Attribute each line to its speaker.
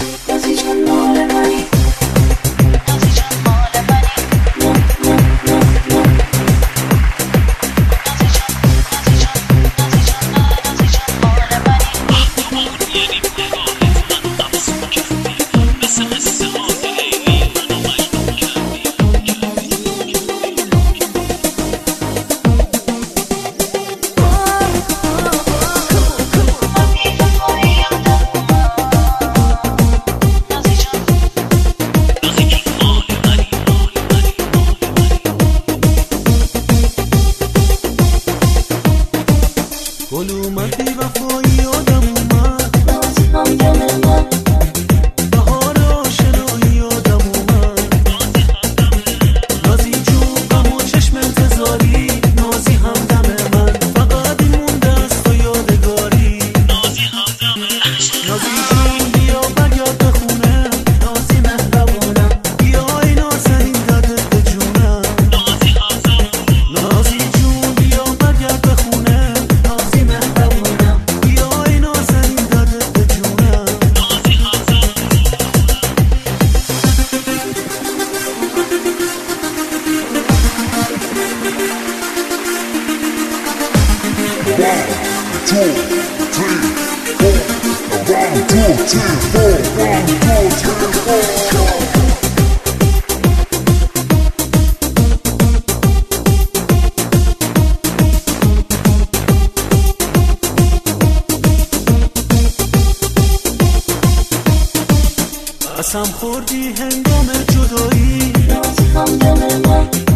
Speaker 1: نازی جان مال منی، نازی جان مال منی، نازی جان نازی جان نازی جان نازی جان مال منی. یعنی نگاهت منو افسون کردی، مثل قصه های لیلی منو مجنون کردی.
Speaker 2: گل اومد بی وفایی آدم اومد،
Speaker 1: نازی هم دم من،
Speaker 2: بهار آشنایی آدم اومد. نازی جون غم و چشم انتظاری، نازی هم دم من، فقط این مونده است و یادگاری. نازی جون بیا برگرد به خونه، نازی مهربونم، بیا ای نازنین دردت به جونم. نازی جون بیا برگرد به خونه، نازی مهربونم، بیا ای نازنین دردت به جونم. قسم خوردی هنگام جدایی،
Speaker 1: نازی هم دم من،